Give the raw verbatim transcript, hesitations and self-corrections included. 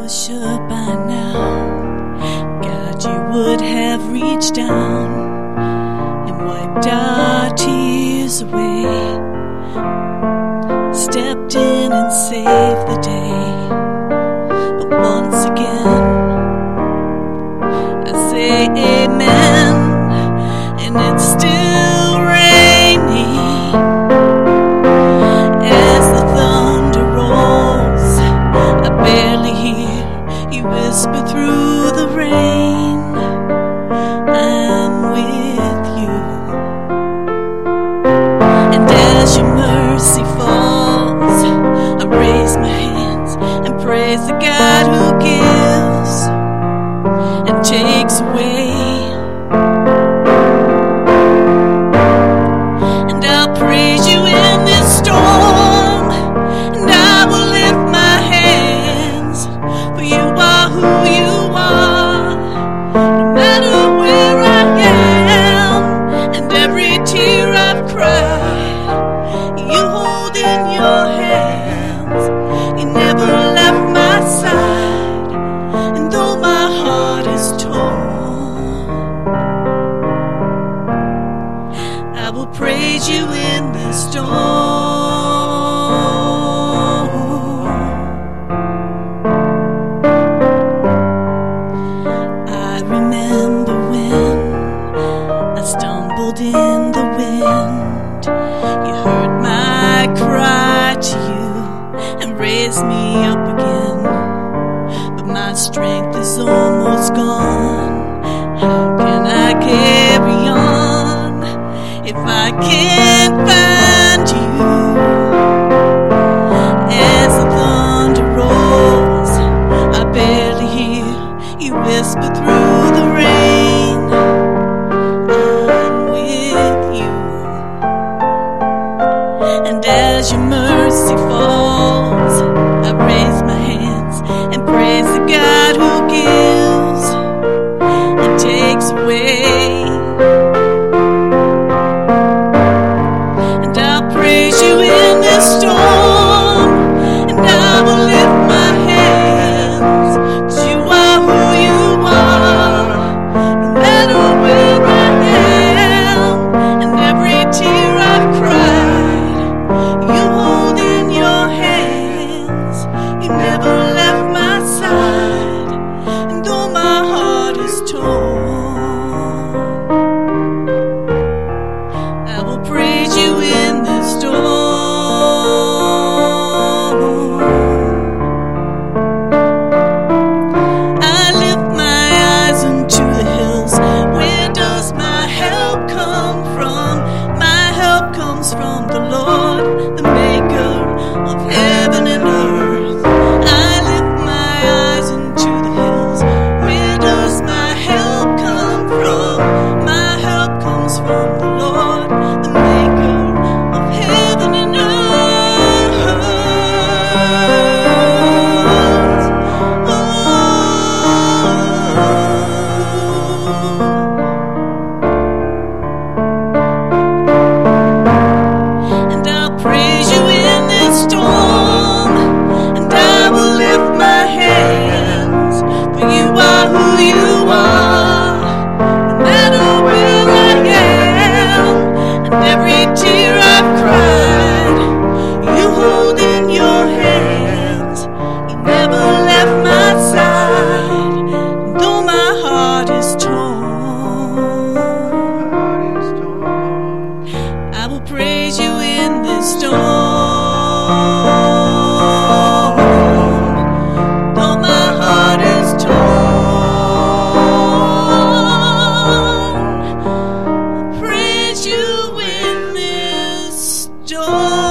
was sure by now, God, you would have reached down and wiped our tears away, stepped in and saved the day. But once again, I say amen, and it's still raining as the thunder rolls. I barely hear you whisper through the rain, I'm with you. And as your mercy falls, I raise my hands and praise the God who gives and takes away. And I'll praise you in this storm, and I will lift my hands, for you are who you are, no matter where I am, and every tear I've cried, you hold in your hands. You never left my side, and though my heart is torn, I will praise you in this storm. I remember when I stumbled in the wind, you heard my cry to you and raised me up again. But my strength is almost gone. How can I carry on if I can't find you? As the thunder rolls, I barely hear you whisper through the rain, I'm with you. And as your mercy falls, I raise my hands and praise the God who gives and takes away. And I'll praise you in this storm, and I will lift my hands, 'cause you are who you are, no matter where I am, and every tear I've cried, you hold in your hands. You never left my side, and though my heart is torn, I will praise you in this storm. I lift my eyes unto the hills. Where does my help come from? My help comes from the Lord, the maker of heaven and earth. I lift my eyes unto the hills. Where does my help come from? My help comes from the Lord, the maker of heaven and earth. And I'll praise you in this storm, and I will lift my hands, for you are who you are, no matter where I am, and every tear I've cried, you hold in your hands. You never left my side, and though my heart is torn, I will praise you in this storm. Though my heart is torn, I'll praise you in this storm.